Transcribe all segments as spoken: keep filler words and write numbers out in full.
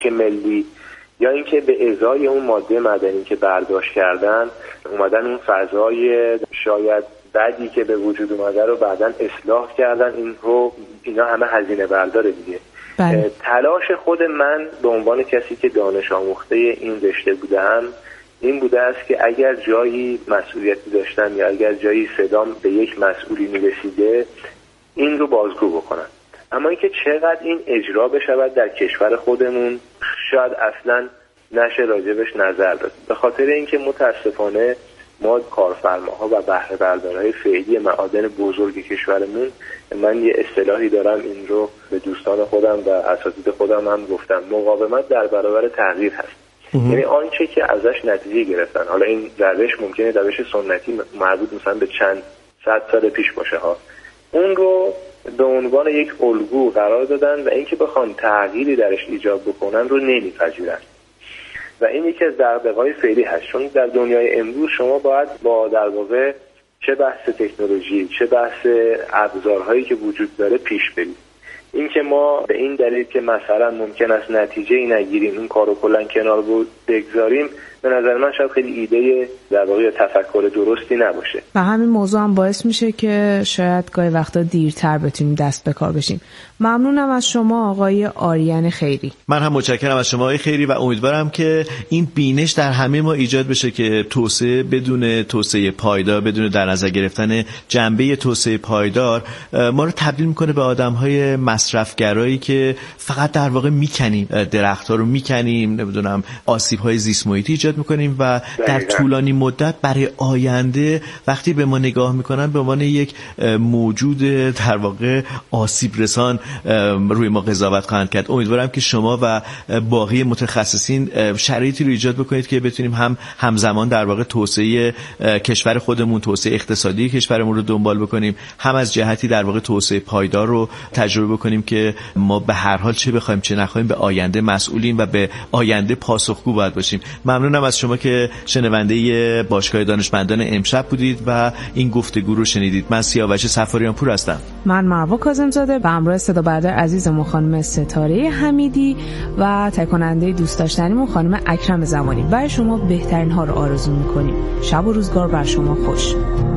ملی یا اینکه به ازای اون ماده معدنی که برداشت کردن اومدن اون فضای شاید بعدی که به وجود اومده رو بعدن اصلاح کردن، این رو اینا همه هزینه برداره دیگه. بله. تلاش خود من به عنوان کسی که دانش آموخته این رشته بودم این بوده است که اگر جایی مسئولیتی داشتم یا اگر جایی صدام به یک مسئولی میرسیده این رو بازگو بکنم. اما اینکه چقدر این اجرا بشود در کشور خودمون شاید اصلا نشه راجبش نظر داد، به خاطر اینکه متاسفانه ما کارفرماها و بهره بردارهای فعلی معادن بزرگ کشورمون، من یه اصطلاحی دارم این رو به دوستان خودم و اساتید خودم هم گفتم، مقاومت در برابر تغییر هست. یعنی آنچه که ازش نتیجه گرفتن، حالا این روش ممکنه روش سنتی مربوط مثلا به چند صد سال پیش باشه ها، اون رو به عنوان یک الگو قرار دادن و اینکه بخوان تغییری درش ایجاد بکنن رو نمیپذیرن و این یکی از دغدغه‌های فعلی هست. چون در دنیای امروز شما باید با در واقع چه بحث تکنولوژی چه بحث ابزارهایی که وجود داره پیش برید. این که ما به این دلیل که مثلا ممکن است نتیجه ای نگیریم اون کارو کلا کنار بگذاریم، به نظر من شاید خیلی ایده در واقع تفکر درستی نباشه و همین موضوع هم باعث میشه که شاید گاهی وقتا دیرتر بتونیم دست به کار بشیم. ممنونم از شما آقای آریان خیری. من هم متشکرم از شما آقای خیری و امیدوارم که این بینش در همه ما ایجاد بشه که توسعه بدون توسعه پایدار، بدون در نظر گرفتن جنبه توسعه پایدار، ما رو تبدیل میکنه به آدم‌های مصرفگرایی که فقط در واقع میکنیم درخت‌ها رو میکنیم، نمیدونم آسیب‌های زیست محیطی ایجاد میکنیم و در طولانی مدت برای آینده وقتی به ما نگاه میکنن به عنوان یک موجود در واقع آسیب رسان روی ما قضاوت خواهند کرد. امیدوارم که شما و باقی متخصصین شرایطی رو ایجاد بکنید که بتونیم هم همزمان در واقع توسعه کشور خودمون، توسعه اقتصادی کشورمون رو دنبال بکنیم، هم از جهتی در واقع توسعه پایدار رو تجربه بکنیم که ما به هر حال چه بخوایم چه نخوایم به آینده مسئولیم و به آینده پاسخگو باید باشیم. ممنونم از شما که شنونده باشگاه دانشمندان امشب بودید و این گفتگو رو شنیدید. من سیاوش صفاریان پور هستم. من مروه کاظم‌زاده و همراه صدا بردار عزیزمون خانم ستاره حمیدی و تکننده دوست داشتنیمون خانم اکرم زمانی برای شما بهترین ها رو آرزو می‌کنیم. شب و روزگار بر شما خوش.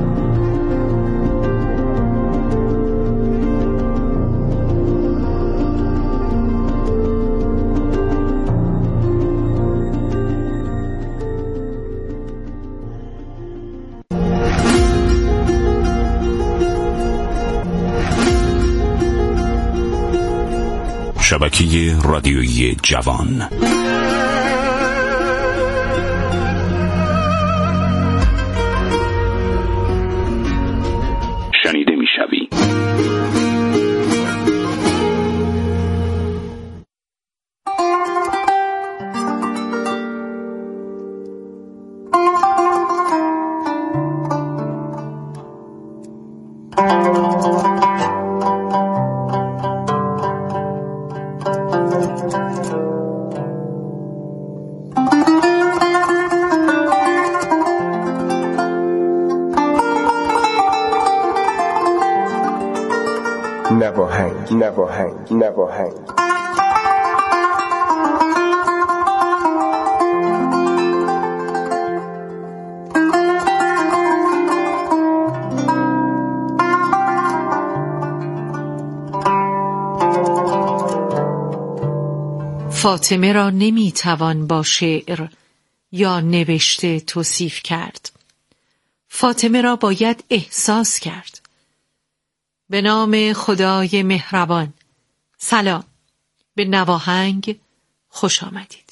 شبکه رادیویی جوان. شنیده میشوی. نواهنگ نواهنگ نواهنگ فاطمه را نمیتوان با شعر یا نوشته توصیف کرد. فاطمه را باید احساس کرد. به نام خدای مهربان. سلام. به نواهنگ خوش آمدید.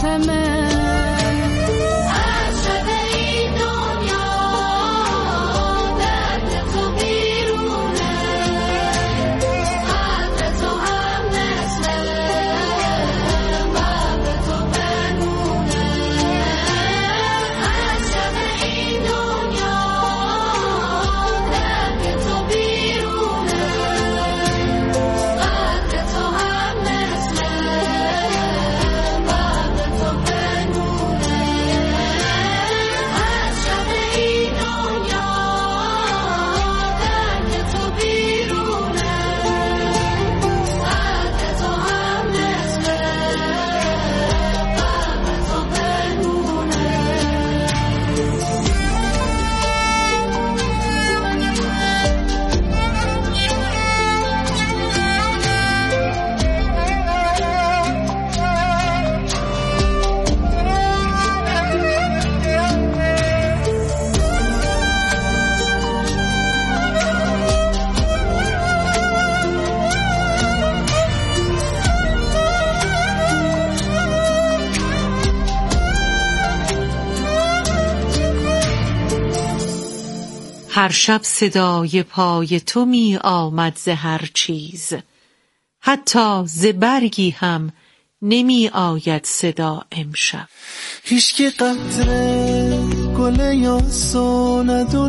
هر شب صدای پای تو می آمد ز هر چیز، حتی ز برگی هم نمی آید صدا امشب. هیچکی قطره گل یاسو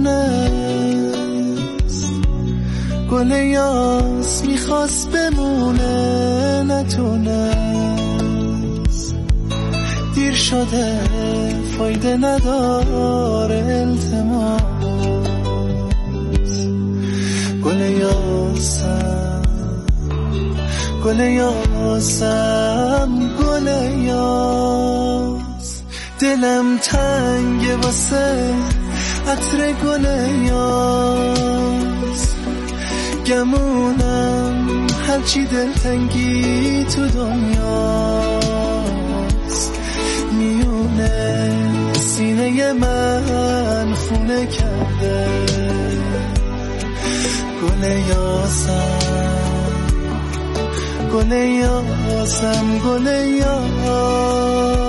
ندونست، گل یاس میخواست بمونه نتونست، دیر شده فایده نداره التماس، گل یاسم گل یاسم گل یاس، دلم تنگه واسه عطر گل یاس، گمونم هرچی دلتنگی تو دنیاست، میونه سینه من خونه کرده گل یاسم گل یاسم گل یاس.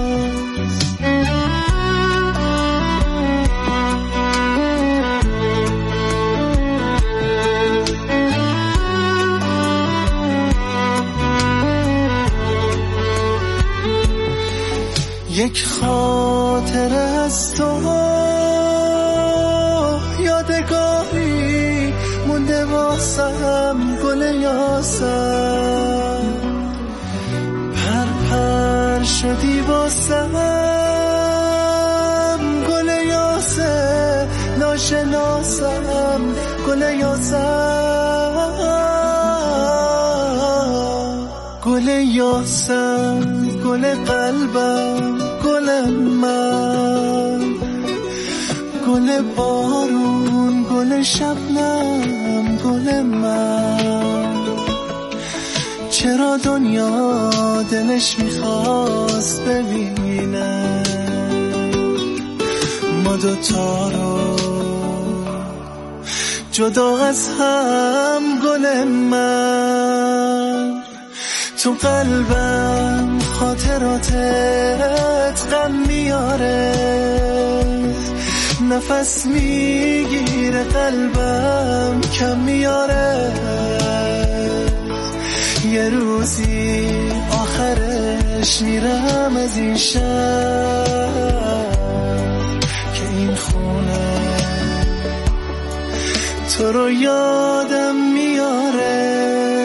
یک خاطره از تو یادگاری مونده واسم گل یاسم، پر پر شدی واسم گل یاسه ناشناسم گل یاسم، گل یاسم گل قلبم گل من، گل بارون گل شبنم گل من، چرا دنیا دلش میخواست ببینه ما دوتا رو جدا از هم گل من، تو قلبم خاطراتت غم میاره، نفس میگیره قلبم کم میاره، یه روزی آخرش میرم از این شهر که این خونه تو رو یادم میاره.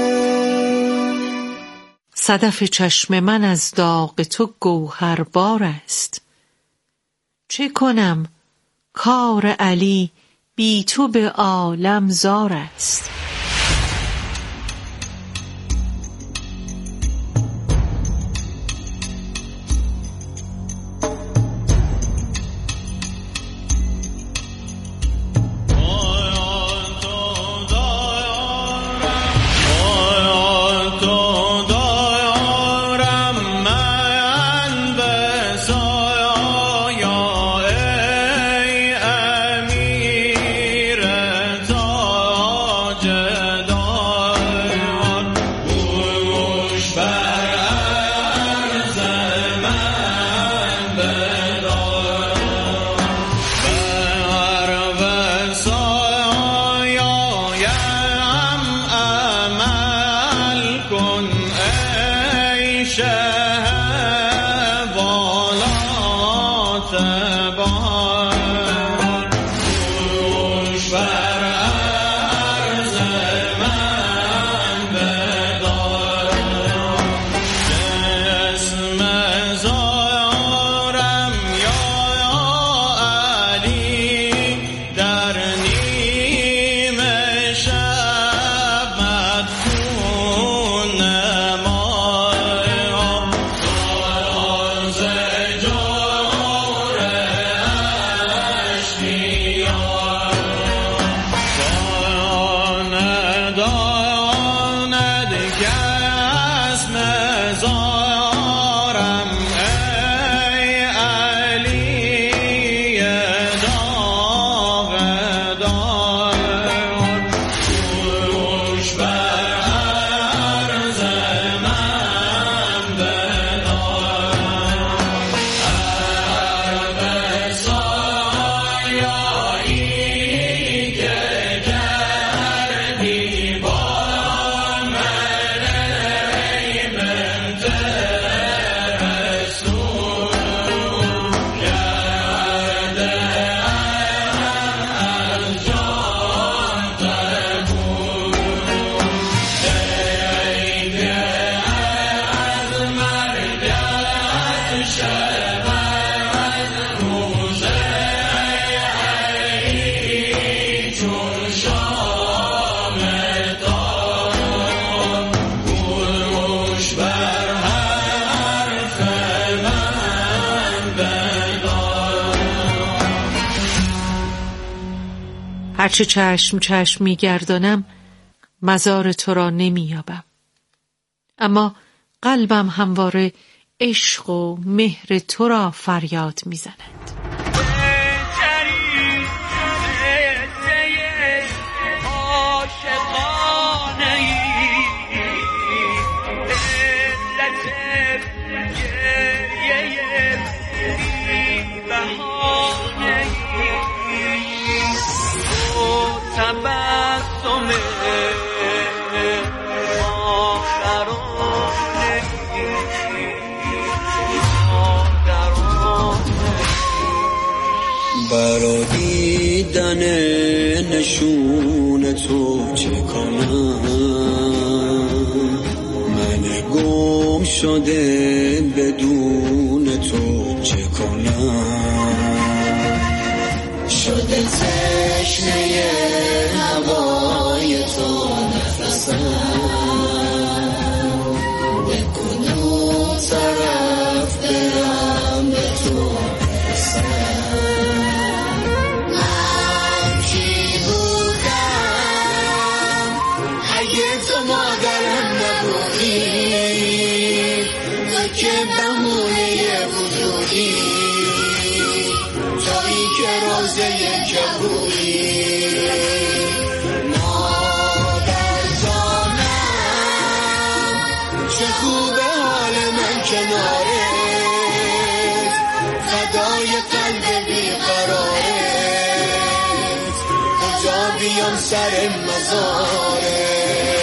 صدف چشم من از داغ تو گوهربار است، چه کنم کار علی بی تو به عالم زار است. Yeah. هرچه چشم چشم می‌گردانم مزار تو را نمی‌یابم، اما قلبم همواره عشق و مهر تو را فریاد می‌زند. برا دیدن نشون تو چه کنم، من گم شده بدون تو چه کنم، شده تشنه هوای تو نفسم، به کدوم طرف برم به تو که بمونه وجودی، تویی که روزه کبودی، مادر جانم چه خوبه حال من کنارت، فدای قلب بیقرارت، کجا بیام سر مزارت.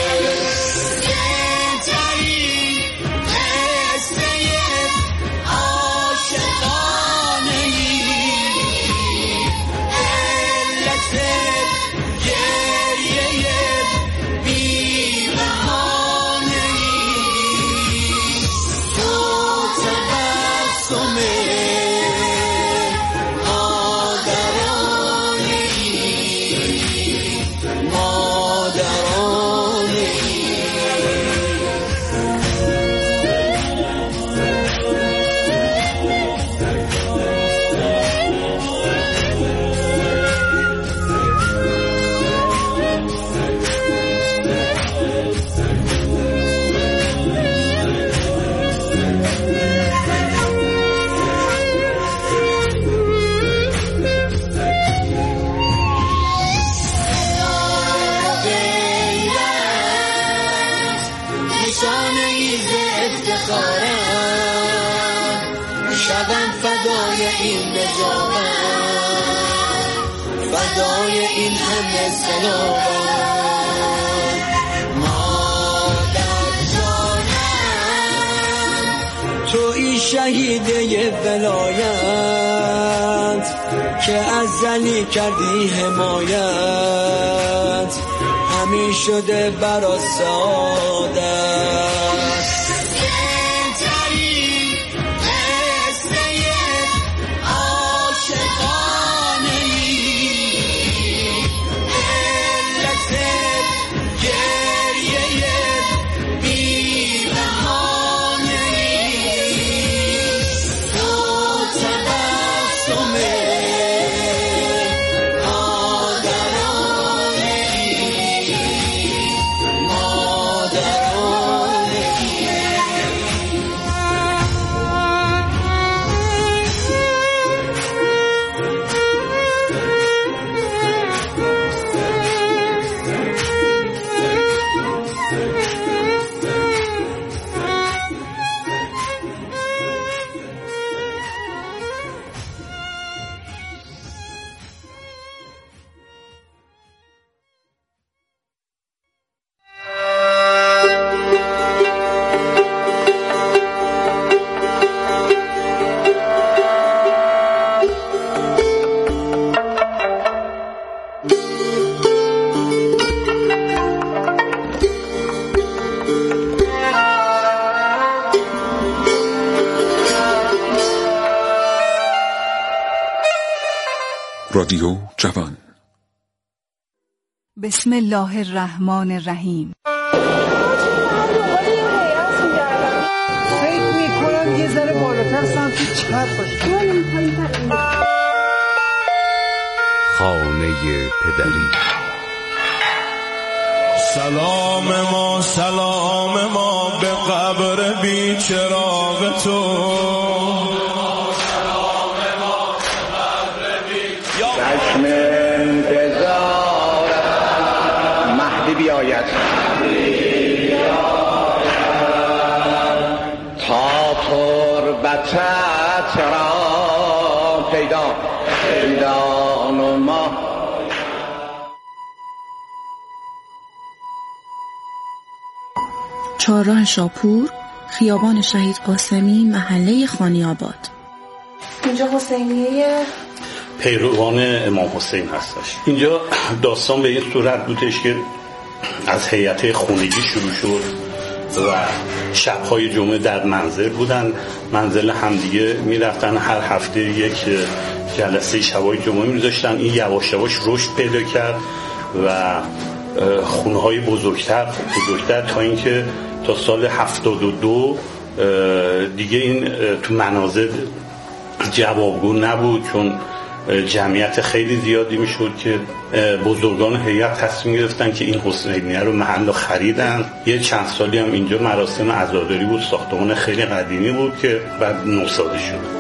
شبم فدای این نجابم، فدای این همه سلامم، مادر جانم شهیده ولایت که ازلی کردی حمایت همین شده برا سعادت رادیو جوان. بسم الله الرحمن الرحیم. فکر میکنم یه ذره بالاتر سمت چپ باشه. خانه پدری. سلام ما سلام ما به قبر بی چراغ تو. چشم انتظار مهدی بیاید تا تربتت را پیدا پیدا نما. چهارراه شاپور، خیابان شهید قاسمی، محله خانی آباد. اینجا حسینیه پیروان امام حسین هستش. اینجا داستان به این صورت بودش که از هیئت خونگی شروع شد و شب‌های جمعه در منزل بودن، منزل همدیگه میرفتن، هر هفته یک جلسه شب‌های جمعه می‌ذاشتن. این یواش یواش رشد پیدا کرد و خونه‌های بزرگتر بزرگتر تا اینکه تا سال هفتاد و دو دیگه این تو منازل جوابگو نبود، چون جمعیت خیلی زیادی میشد که بزرگان هیئت تصمیم گرفتن که این حسینیه رو محل خریدن. یه چند سالی هم اینجا مراسم عزاداری بود، ساختمان خیلی قدیمی بود که بعد نوسازی شد.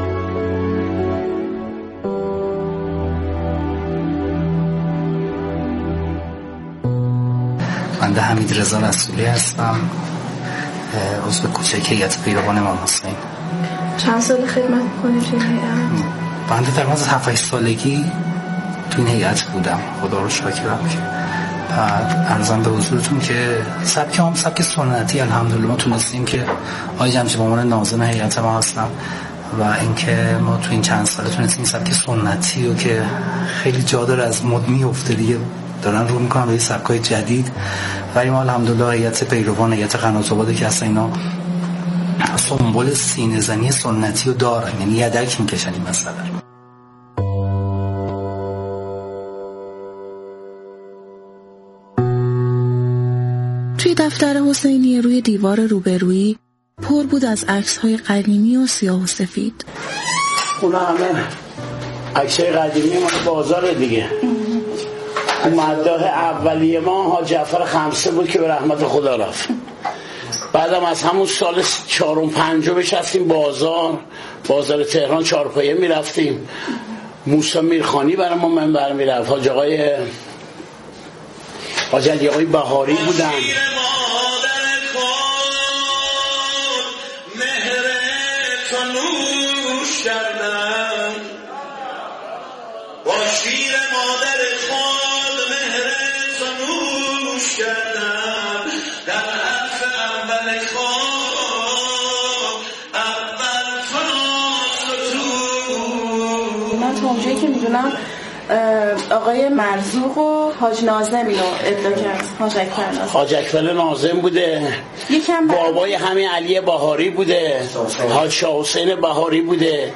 بنده حمید رضا رسولی هستم، عضو کوچک هیئت پیروان امام حسین. چند سال خدمت می‌کنید توی هیئت؟ بنده تقریباً از هفت هشت سالگی تو این هیئت بودم، خدا رو شاکرم. که بعد عرضم به حضورتون که سبک هم سبک سنتی الحمدلله ما تونستیم که آقای جمشید به عنوان ناظم هیئت ما هستم و اینکه ما تو این چند سال تونستیم سبک سنتی و که خیلی جا داره از مد میفته دیگه دارن رو میکنن به این سبکای جدید، ولی ما الحمدلله هیئت پیروان هیئت قنات آباد که اصلا اینا سمبل سینه زنی سنتی رو دارن، یعنی یدک میکشن این مسئله. توی دفتر حسینیه روی دیوار روبرویی پر بود از عکس‌های قدیمی و سیاه و سفید. اونا همه عکس‌های قدیمی ما بازار دیگه. مداح اولیه ما ها جعفر خمسه بود که به رحمت خدا رفت. بعدم از همون سال چهارم پنجم بشستیم بازار بازار تهران چهارپایه میرفتیم. موسی میرخانی برای ما منبر میرفت، حاج آقای حاج علی آقای بهاری بودن. در حرف اول خواب اول تا اونجایی که میدونم آقای مرزوق و حاج ناظم اینو ادعا کرد. حاج اکبر ناظم حاج اکبر ناظم بوده، یکم بابای همین علی بهاری بوده، حاج شاه حسین بهاری بوده.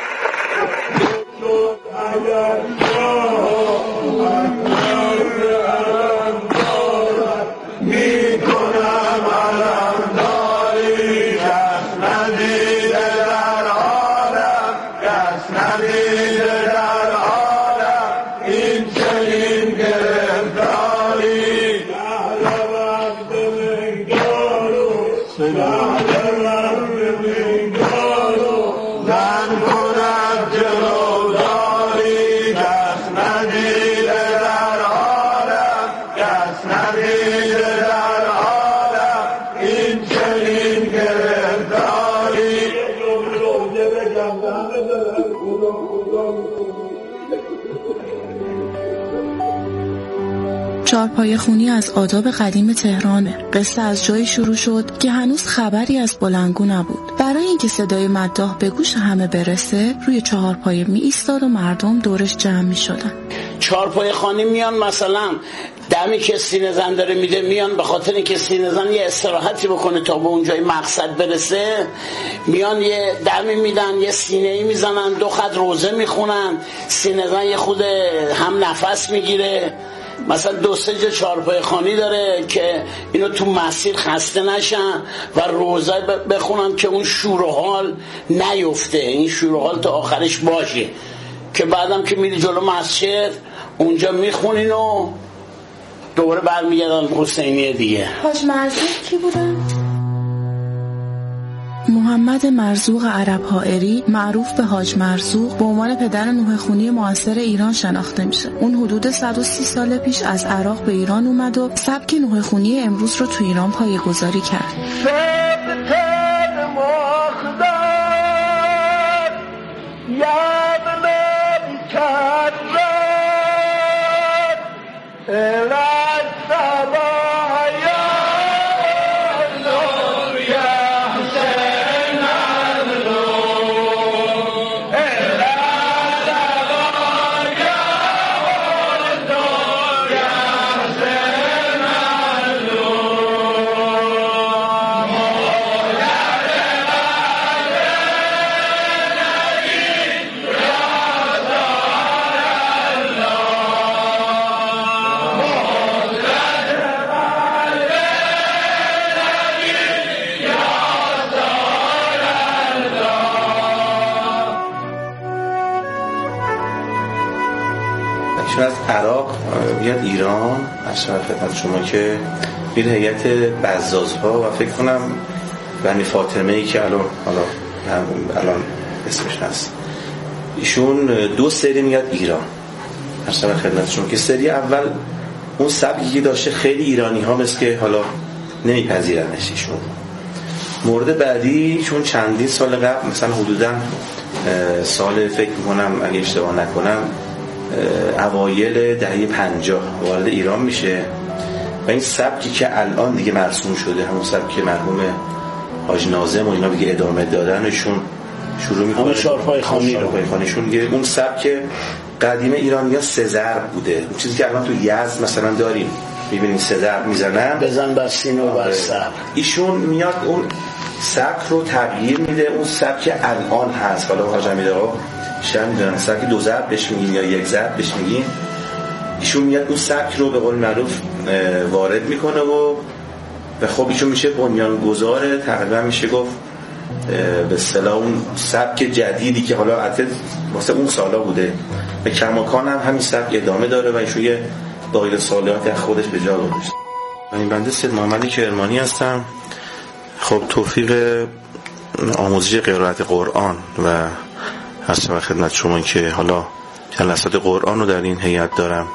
چهارپایه خونی از آداب قدیم تهرانه. قصه از جایی شروع شد که هنوز خبری از بلندگو نبود. برای اینکه صدای مداح به گوش همه برسه، روی چهارپایه می ایستاد و مردم دورش جمع می شدن. چهارپایه خانی میان، مثلا دمی که سینه زن داره میده میان، به خاطر اینکه سینه زن یه استراحتی بکنه تا به اونجای مقصد برسه، میان یه دمی میدن، یه سینه‌ای میزنن، دو خط روزه میخونن، سینه زن یه خود هم نفس میگیره. مثلا دو سه جا چهارپایه خانی داره که اینو تو مسیر خسته نشن و روزه بخونن که اون شور و حال نیفته، این شور و حال تا آخرش باشه، که بعدم که میری جلو مسجد اونجا میخونین و دوباره برمیگردن حسینیه دیگه. حاج مرزوق کی بودن؟ محمد مرزوق عرب حائری، معروف به حاج مرزوق، به عنوان پدر نوحه خونی معاصر ایران شناخته میشه. اون حدود صد و سی سال پیش از عراق به ایران اومد و سبک نوحه خونی امروز رو تو ایران پایه‌گذاری کرد. از عراق بیاد ایران، اشرف خدمت شما که میره هیئت بزازها و فکر کنم بنی فاطمه ای که الان حالا الان اسمش هست، ایشون دو سری میاد ایران. اشرف خدمت شما که سری اول اون سبکی که داشته خیلی ایرانی ها مثل که حالا نمیپذیرنش ایشون. مورد بعدی چون چندین سال قبل، مثلا حدودا سال فکر میکنم اگه اشتباه نکنم اوایل دهه پنجاه وارد ایران میشه و این سبکی که الان دیگه مرسوم شده، همون سبکی که مرحوم حاج ناظم و اینا دیگه ادامه دادنشون شروع میکنه، همون چهارپایه خانی رو خانیشون دیگه. اون سبک قدیم ایرانی‌ها سه ضرب بوده، اون چیزی که الان تو یزد مثلا داریم میبینیم سه ضرب میزنن، بزن بر سینه و بر سر. ایشون میاد اون سبک رو تغییر میده، اون سبک الان هست، حالا حاج امیرآقا شاید میدونن سبک دو ضرب بهش میگیم یا یک ضرب بهش میگیم. ایشون میاد اون سبک رو به قول معروف وارد میکنه و و خب ایشون میشه بنیانگذار، تقریبا میشه گفت به اصطلاح اون سبک جدیدی که حالا البته واسه اون سالا بوده، به کماکان هم همین سبک ادامه داره و ایشون یه دایره صالحاتی از خودش به جا گذاشته. من بنده سید محمد کرمانی هستم. خب توفیق آموزش قرائت قرآن و هستم خدمت شما که حالا جلسات قرآن رو در این هیئت دارم.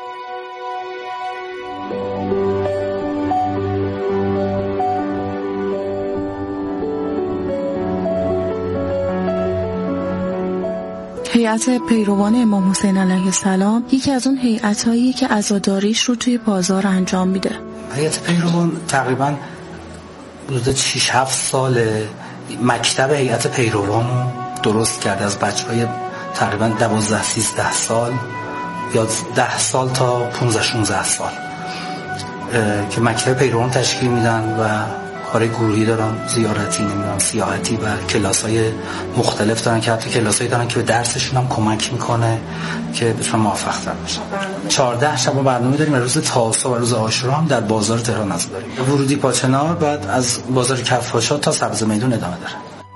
هیئت پیروان امام حسین علیه السلام یکی از اون هیئت‌هایی که عزاداریش رو توی بازار انجام میده. هیئت پیروان تقریباً حدود شش هفت سال مکتب هیئت پیروان رو درست کرده، از بچهای تقریبا دوازده سیزده سال یا ده سال تا پانزده شانزده سال که مکتب پیروان تشکیل میدن و کار گروهی دارن، زیارتی نمیدونم سیاحتی و کلاس‌های مختلف دارن که حتی کلاسایی دارن که به درسشون هم کمک میکنه که بتونن موفق‌تر بشن. چهارده شب برنامه داریم، روز تاسوعا و روز عاشورا هم در بازار تهران از داریم. ورودی پاچنار بعد از بازار کفاشا تا سبز میدون ادامه داره.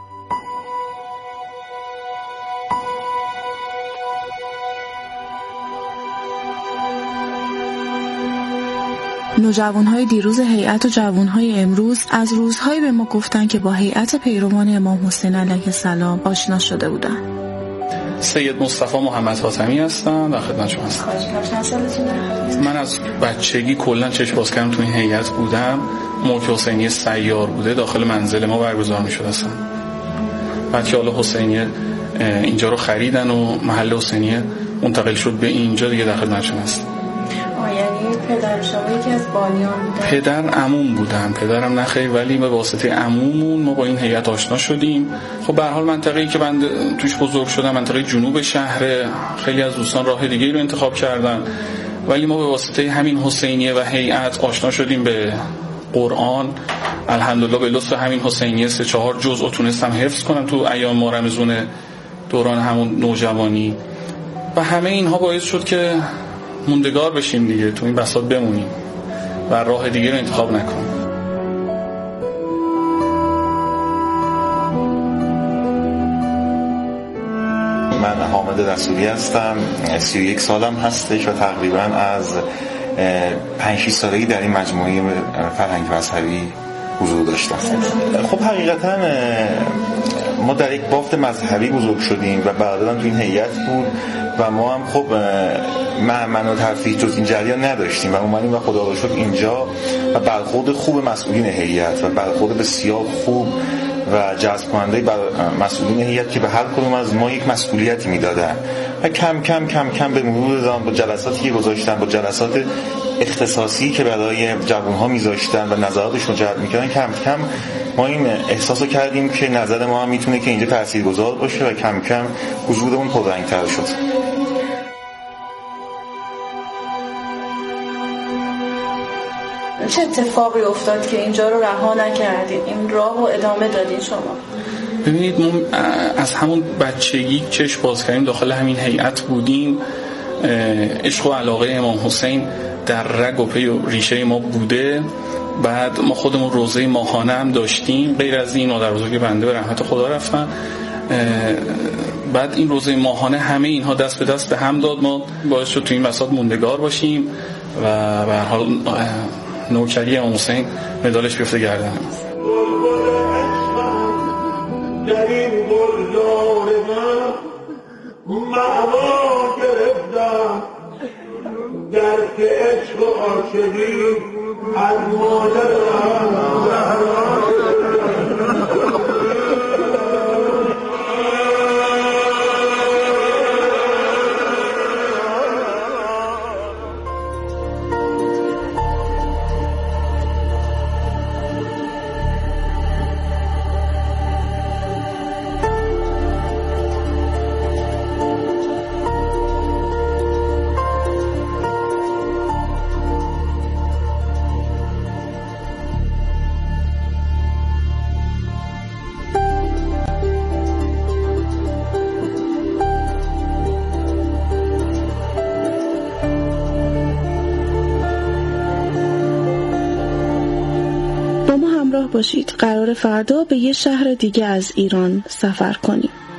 نوجوان‌های دیروز هیئت و جوان‌های امروز از روزهایی به ما گفتن که با هیئت پیروان امام حسین علیه السلام آشنا شده بودن. سید مصطفی محمد حاتمی هستم و خدمت شما هستم. من از بچگی کلا چشم باز کردم تو این هیئت بودم. موقع حسینی سیار بوده داخل منزل ما برگزار می‌شد اصلا. بعد که حالا حسینی اینجا رو خریدن و محل حسینی منتقل شد به اینجا، دیگه در خدمت شما هستم. یعنی پدر شما یکی از بانیان بودن؟ پدر عموم بودن، پدرم نه خیر، ولی به واسطه عمومون ما با این هیئت آشنا شدیم. خب به هر حال منطقه‌ای که من توش بزرگ شدم منطقه جنوب شهر، خیلی از دوستان راه دیگه‌ای رو انتخاب کردن، ولی ما به واسطه همین حسینیه و هیئت آشنا شدیم به قرآن. الحمدلله به لطف همین حسینیه سه چهار جزء تونستم حفظ کنم تو ایام ما رمضان دوران همون نوجوانی و همه اینها باعث شد که موندگار بشیم دیگه، تو این بساط بمونیم و راه دیگه رو انتخاب نکنیم. من حامد رسولی هستم، سی و یک سالم هستش و تقریبا از پنج شش سالگی در این مجموعه فرهنگ مذهبی حضور داشتم. خب حقیقتا ما در یک بافت مذهبی بزرگ شدیم و برادرم تو این هیئت بود و ما هم خب مهمن و ترفیع جز این جریان نداشتیم و اومدیم و خدا رو شکر اینجا و برخورد خوب مسئولین هیئت و برخورد بسیار خوب و جذب کننده بر مسئولین هیئت که به هر کدوم از ما یک مسئولیتی میدادن و کم کم کم کم به مرور زمان با جلساتی که گذاشتن، با جلسات اختصاصی که برای جوان‌ها میذاشتن و نظراتشون جلب میکردن، کم کم ما این احساسو کردیم که نظر ما هم میتونه که اینجا تاثیرگذار باشه و کم کم وجودمون پررنگ‌تر شد. چه اتفاقی افتاد که اینجا رو رها نکردید، این راه رو ادامه دادین شما؟ ببینید ما از همون بچگی چشم باز کردیم داخل همین هیئت بودیم. عشق و علاقه امام حسین در رگ و پی و ریشه ما بوده. بعد ما خودمون روزه ماهانه هم داشتیم، غیر از این مادر بزرگ بنده به رحمت خدا رفتن. بعد این روزه ماهانه همه اینها دست به دست به هم داد، ما باعث شد تو این بساط موندگار باشیم و به هر حال نوکری امام حسین مدالش بیفته گردن. در این گلزار من معوا گرفتم، درک عشق و عاشقی از مادرم. باشید. قرار فردا به یه شهر دیگه از ایران سفر کنیم.